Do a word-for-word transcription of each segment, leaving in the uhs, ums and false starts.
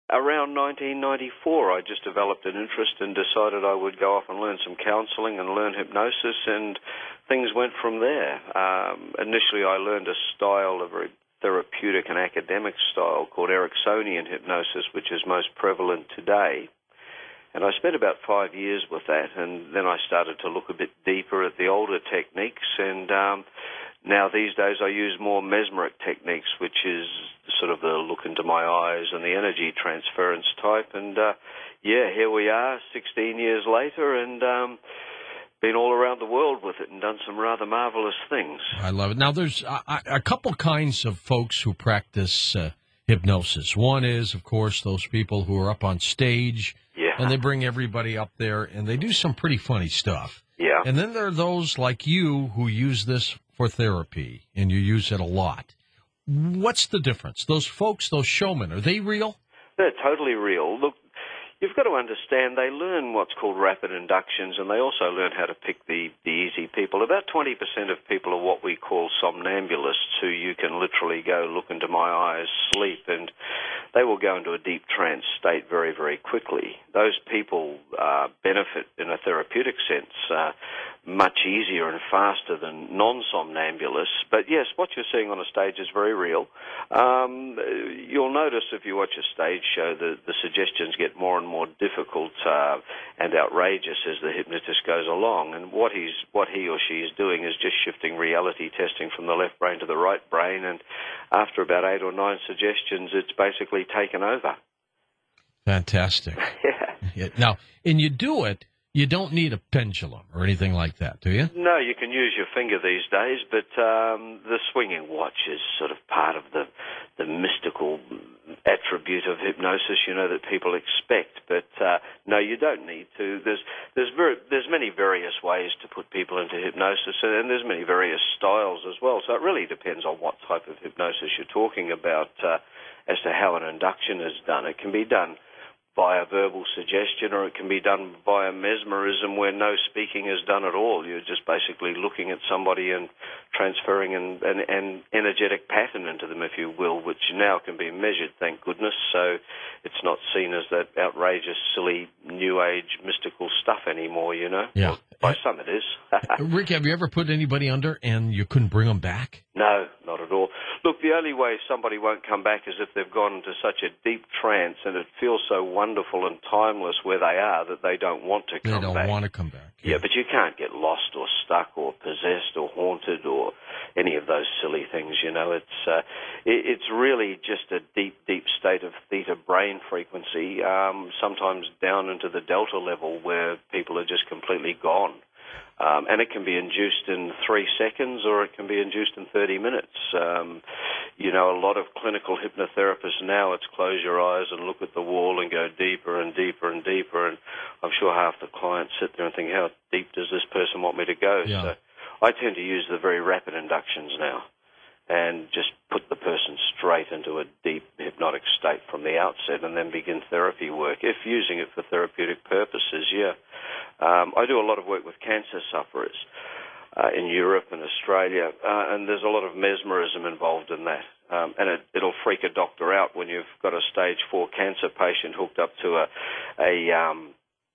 around nineteen ninety-four, I just developed an interest and decided I would go off and learn some counselling and learn hypnosis, and things went from there. Um, initially, I learned a style, a very therapeutic and academic style called Ericksonian hypnosis, which is most prevalent today. And I spent about five years with that, and then I started to look a bit deeper at the older techniques, and um, now these days I use more mesmeric techniques, which is sort of the look into my eyes and the energy transference type. And, uh, yeah, here we are sixteen years later, and um, been all around the world with it and done some rather marvelous things. I love it. Now, there's a, a couple kinds of folks who practice uh, hypnosis. One is, of course, those people who are up on stage, yeah. and they bring everybody up there, and they do some pretty funny stuff. Yeah. And then there are those like you who use this for therapy, and you use it a lot. What's the difference? Those folks, those showmen, are they real? They're totally real. Look, you've got to understand they learn what's called rapid inductions, and they also learn how to pick the, the easy people. About twenty percent of people are what we call somnambulists, who you can literally go, look into my eyes, sleep, and they will go into a deep trance state very, very quickly. Those people uh, benefit in a therapeutic sense uh, much easier and faster than non-somnambulists. But yes, what you're seeing on a stage is very real. Um, you'll notice if you watch a stage show that the suggestions get more and more difficult uh, and outrageous as the hypnotist goes along. And what he's, what he or she is doing is just shifting reality testing from the left brain to the right brain. And after about eight or nine suggestions, it's basically taken over. Fantastic. Yeah. Yeah. Now, and you do it, you don't need a pendulum or anything like that, do you? No, you can use your finger these days, but um, the swinging watch is sort of part of the the mystical attribute of hypnosis, you know, that people expect. But uh, no, you don't need to. There's there's very, there's many various ways to put people into hypnosis, and there's many various styles as well. So it really depends on what type of hypnosis you're talking about uh, as to how an induction is done. It can be done via verbal suggestion, or it can be done via mesmerism where no speaking is done at all. You're just basically looking at somebody and transferring an, an, an energetic pattern into them, if you will, which now can be measured, thank goodness. So it's not seen as that outrageous, silly, new age, mystical stuff anymore, you know? Yeah. Well, by some it is. Rick, have you ever put anybody under and you couldn't bring them back? No, not at all. Look, the only way somebody won't come back is if they've gone into such a deep trance and it feels so wonderful and timeless where they are that they don't want to come back. They don't back. want to come back. Yeah. yeah, but you can't get lost or stuck or possessed or haunted or any of those silly things, you know. It's uh, it, it's really just a deep, deep state of theta brain frequency, um, sometimes down into the delta level where people are just completely gone. Um, and it can be induced in three seconds or it can be induced in thirty minutes. Um, you know, a lot of clinical hypnotherapists now, it's close your eyes and look at the wall and go deeper and deeper and deeper. And I'm sure half the clients sit there and think, how deep does this person want me to go? Yeah. So I tend to use the very rapid inductions now and just put the person straight into a deep hypnotic state from the outset and then begin therapy work, if using it for therapeutic purposes, yeah. Um, I do a lot of work with cancer sufferers uh, in Europe and Australia, uh, and there's a lot of mesmerism involved in that. Um, and it, it'll freak a doctor out when you've got a stage four cancer patient hooked up to a, a um,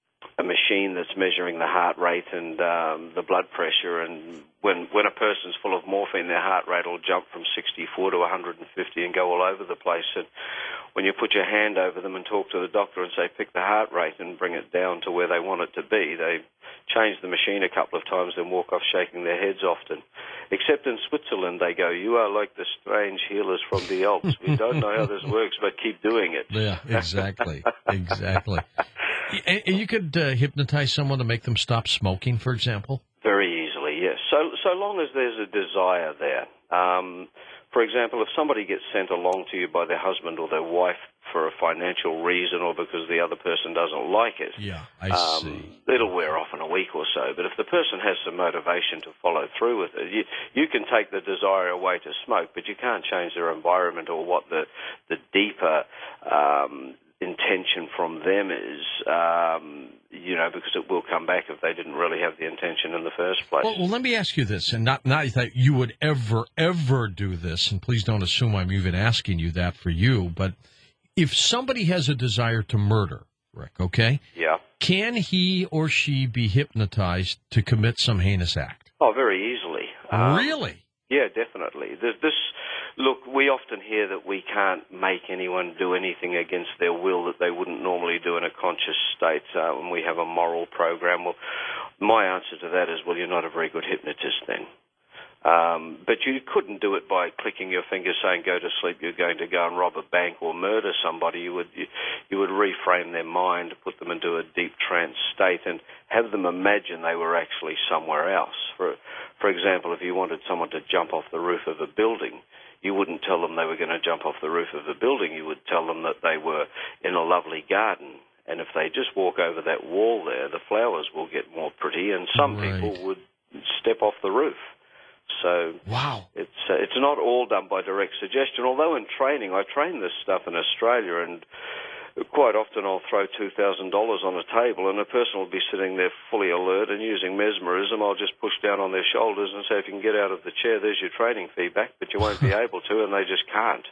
a machine that's measuring the heart rate and um, the blood pressure, and when when a person's full of morphine, their heart rate will jump from sixty-four to one hundred fifty and go all over the place. And when you put your hand over them and talk to the doctor and say, pick the heart rate and bring it down to where they want it to be, they change the machine a couple of times and walk off shaking their heads often. Except in Switzerland, they go, you are like the strange healers from the Alps. We don't know how this works, but keep doing it. Yeah, exactly, exactly. And you could uh, hypnotize someone to make them stop smoking, for example? Very easily, yes. So so long as there's a desire there. Um, for example, if somebody gets sent along to you by their husband or their wife for a financial reason or because the other person doesn't like it, yeah, I um, see. it'll wear off in a week or so. But if the person has some motivation to follow through with it, you, you can take the desire away to smoke, but you can't change their environment or what the, the deeper um intention from them is, um, you know, because it will come back if they didn't really have the intention in the first place. Well, well let me ask you this, and not, not that you would ever, ever do this, and please don't assume I'm even asking you that for you, but If somebody has a desire to murder, Rick, okay? Yeah. Can he or she be hypnotized to commit some heinous act? Oh, very easily. Um, really? Yeah, definitely. This, this, look, we often hear that we can't make anyone do anything against their will that they wouldn't normally do in a conscious state uh, when we have a moral program. Well, my answer to that is, well, you're not a very good hypnotist then. Um, but you couldn't do it by clicking your finger saying, go to sleep, you're going to go and rob a bank or murder somebody. You would you, you would reframe their mind, put them into a deep trance state and have them imagine they were actually somewhere else. For, for example, if you wanted someone to jump off the roof of a building, you wouldn't tell them they were going to jump off the roof of a building. You would tell them that they were in a lovely garden. And if they just walk over that wall there, the flowers will get more pretty, and some right. people would step off the roof. So wow. it's uh, it's not all done by direct suggestion. Although in training, I train this stuff in Australia, and quite often I'll throw two thousand dollars on a table, and a person will be sitting there fully alert and using mesmerism. I'll just push down on their shoulders and say, if you can get out of the chair, there's your training feedback, but you won't be able to, and they just can't.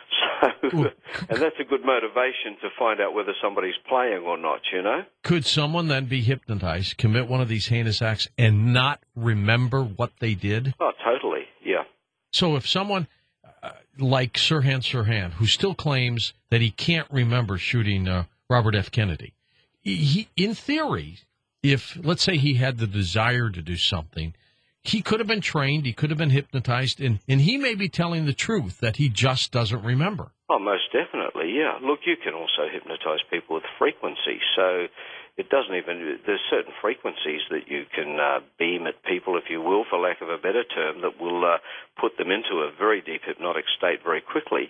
So, and that's a good motivation to find out whether somebody's playing or not, you know? Could someone then be hypnotized, commit one of these heinous acts, and not remember what they did? Oh, totally, yeah. So if someone uh, like Sirhan Sirhan, who still claims that he can't remember shooting uh, Robert F. Kennedy, he, in theory, if, let's say he had the desire to do something, he could have been trained, he could have been hypnotized, and, and he may be telling the truth that he just doesn't remember. Oh, most definitely, yeah. Look, you can also hypnotize people with frequency, so it doesn't even, there's certain frequencies that you can uh, beam at people, if you will, for lack of a better term, that will uh, put them into a very deep hypnotic state very quickly,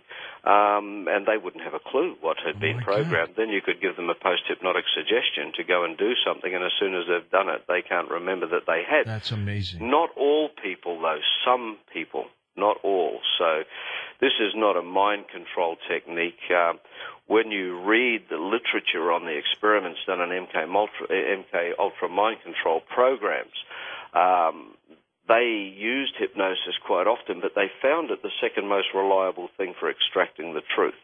um, and they wouldn't have a clue what had oh been programmed. God. Then you could give them a post-hypnotic suggestion to go and do something, and as soon as they've done it, they can't remember that they had. That's amazing. Not all people, though. Some people. Not all. So this is not a mind control technique. Um, when you read the literature on the experiments done in M K Ultra, M K Ultra mind control programs, um, they used hypnosis quite often, but they found it the second most reliable thing for extracting the truth.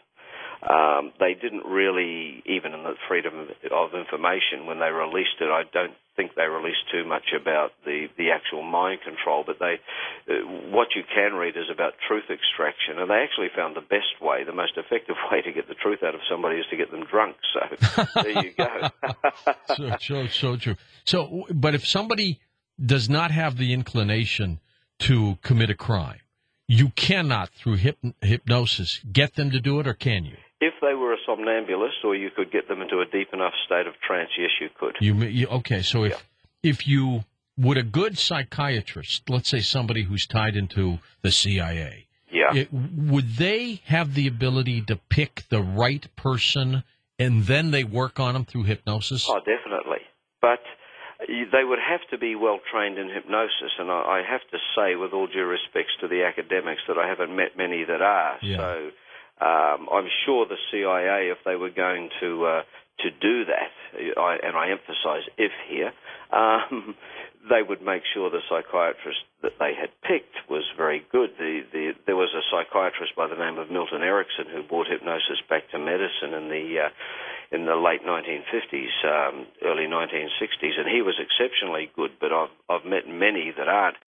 Um, they didn't really, even in the Freedom of Information, when they released it, I don't think they released too much about the, the actual mind control, but they, uh, what you can read is about truth extraction, and they actually found the best way, the most effective way to get the truth out of somebody is to get them drunk, so there you go. so, so, so true. So, but if somebody does not have the inclination to commit a crime, you cannot, through hyp- hypnosis, get them to do it, or can you? If they were a somnambulist, or you could get them into a deep enough state of trance, yes, you could. You, you okay? So if yeah. if you would a good psychiatrist, let's say somebody who's tied into the C I A, yeah, it, would they have the ability to pick the right person, and then they work on them through hypnosis? Oh, definitely. But they would have to be well trained in hypnosis, and I have to say, with all due respects to the academics, that I haven't met many that are. Yeah. So. Um, I'm sure the C I A, if they were going to uh, to do that, I, and I emphasize if here, um, they would make sure the psychiatrist that they had picked was very good. The, the, there was a psychiatrist by the name of Milton Erickson who brought hypnosis back to medicine in the uh, in the late nineteen fifties, um, early nineteen sixties, and he was exceptionally good. But I've I've met many that aren't.